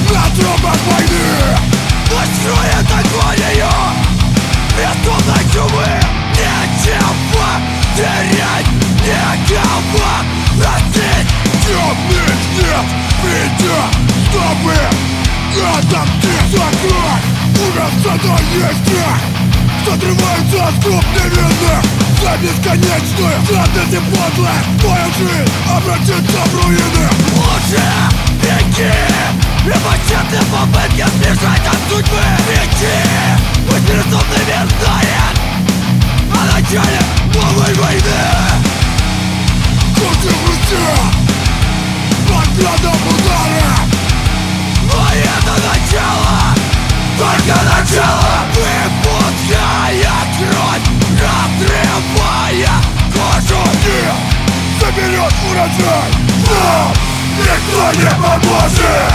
На трубах войны бушует агонию безумной чумы. Нечего терять, некого простить. Темных нет предел, чтобы отомстить за кровь. Ужас это есть тех, кто отрывается от скуп невинных за бесконечную жадность и подлость. Твою жизнь обратится в руины. Лучше беги, либо тщетные попытки сбежать от судьбы. Беги, пусть безумный мир знает о начале новой войны. Крути в руке, под градом удара. Но это начало, только начало. Выпуская кровь, разрывая кожу. Мир заберет урожай, нам никто не поможет.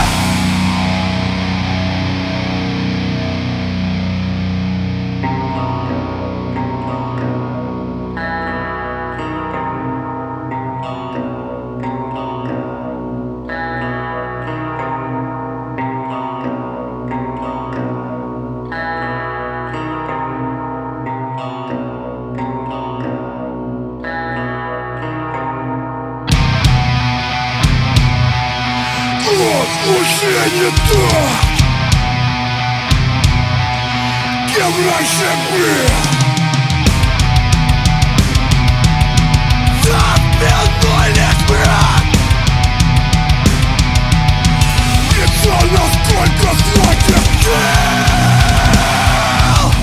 Уже не так, кем раньше был. За спиной лишь брат. Лицо насколько сладких дел.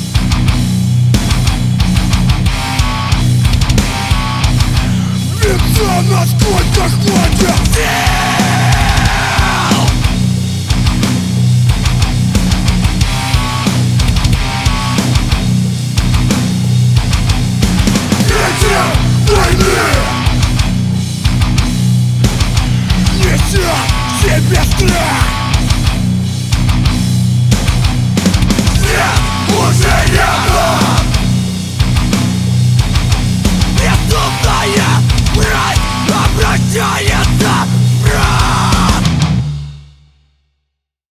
Лицо насколько сладких дел. Войны неся в себе страх.